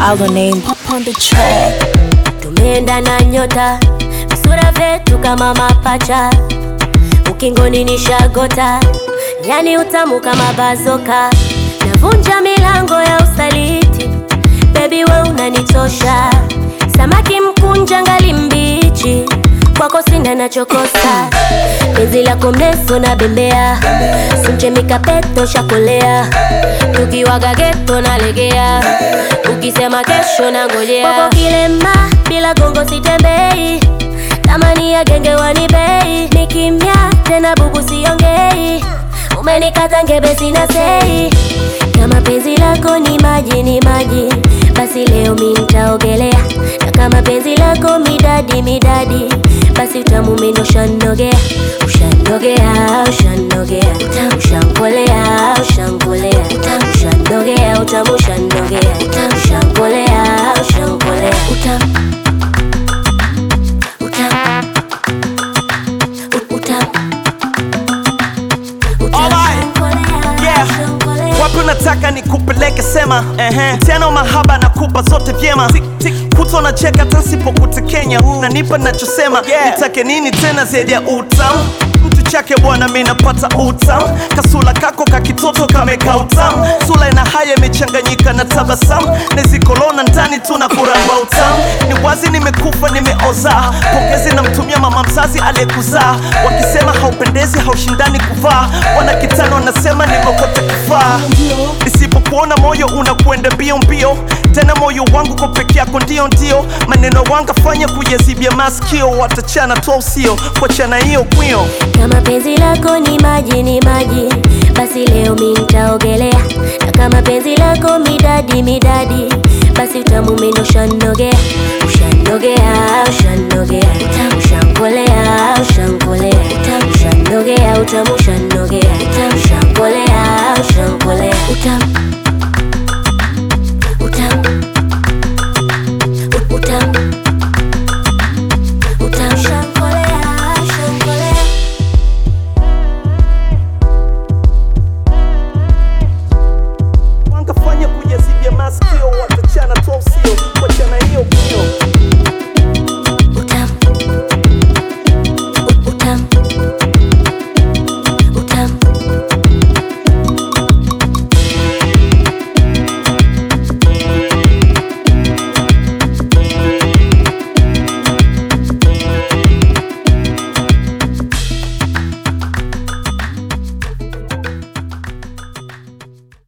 Aldo name on the track. Tumeenda na nyota, visura vyetu kama mapacha, ukingoni nishagota, yani utamu kama bazoka. Navunja milango ya usaliti, baby we unanitosha. Samaki mkunja ngali mbichi, kwako sina nachokosa. Penzi lako mrefu na bembea, simche mikapeto shakolea. Tukiwaga geto na legea, ukisema kesho na ngojea. Kwako kilema, bila gongo sitembei, tamani ya genge wanibei. Nikimya, tena bubu siongei, umenikata ngebe sina sei. Kama penzi lako ni maji, basi leo mi nitaogelea. Na kama penzi lako midadi, basi utamu mendo shanogea. Ushanogea, ushanogea, ushankolea, ushankolea, ushanogea, utamu shanogea, ushankolea, ushankolea, utamu. Wapi unataka nikupeleke sema tena mahaba na kupa zote vyema. Kuto na cheka tansipo kutekenya, nanipa nachosema. Nitake nini tena zaidi ya utamu? Mtu chake bwana mi napata utamu. Kasula kako kakitoto kameka utamu. Sula ina haya imechanganyika na tabasamu. Nezikolona ndani tuna kuramba utamu. Ni wazi nimekufa nimeoza, pongezi na mtumia mama mzazi aliyekuzaa. Wakisema haupendezi haushindani kuvaa, wanakitano wanasema nimekote kufaa. Nisipokuona moyo unakwenda mbio mbio, tena moyo wangu kwa peke yako ndio. Maneno wanga fanya kuyazibia masikio, watachana toa usio, kuachana hiyo kwio. Kama penzi lako ni maji, basi leo mi nitaogelea. Na kama penzi lako midadi, basi utamu mendo shanogea. Ushanogea, ushanogea, ushankolea, ushankolea, ushanogea, utamu shanogea, ushankolea, ushankolea, utamu.